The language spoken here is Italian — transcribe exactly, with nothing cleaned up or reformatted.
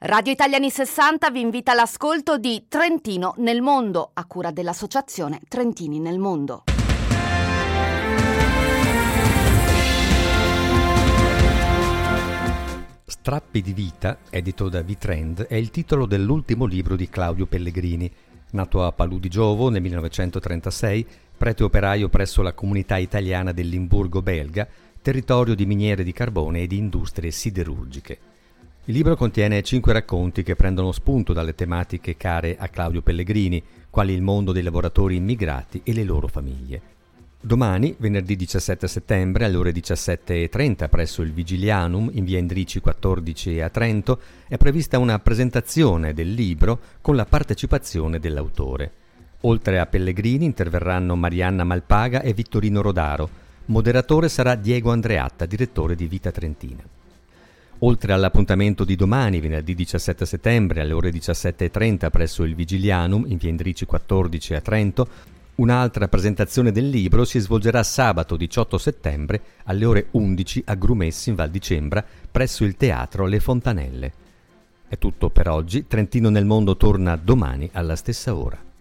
Radio Italiani sessanta vi invita all'ascolto di Trentino nel mondo, a cura dell'associazione Trentini nel mondo. Strappi di vita, edito da V-Trend, è il titolo dell'ultimo libro di Claudio Pellegrini. Nato a Palù di Giovo nel millenovecentotrentasei, prete operaio presso la comunità italiana del Limburgo belga, territorio di miniere di carbone e di industrie siderurgiche. Il libro contiene cinque racconti che prendono spunto dalle tematiche care a Claudio Pellegrini, quali il mondo dei lavoratori immigrati e le loro famiglie. Domani, venerdì diciassette settembre, alle ore diciassette e trenta presso il Vigilianum in via Endrici quattordici a Trento, è prevista una presentazione del libro con la partecipazione dell'autore. Oltre a Pellegrini interverranno Marianna Malpaga e Vittorino Rodaro. Moderatore sarà Diego Andreatta, direttore di Vita Trentina. Oltre all'appuntamento di domani, venerdì diciassette settembre, alle ore diciassette e trenta presso il Vigilianum in via Endrici quattordici a Trento, un'altra presentazione del libro si svolgerà sabato diciotto settembre alle ore undici a Grumessi in Val di Cembra presso il Teatro Le Fontanelle. È tutto per oggi. Trentino nel mondo torna domani alla stessa ora.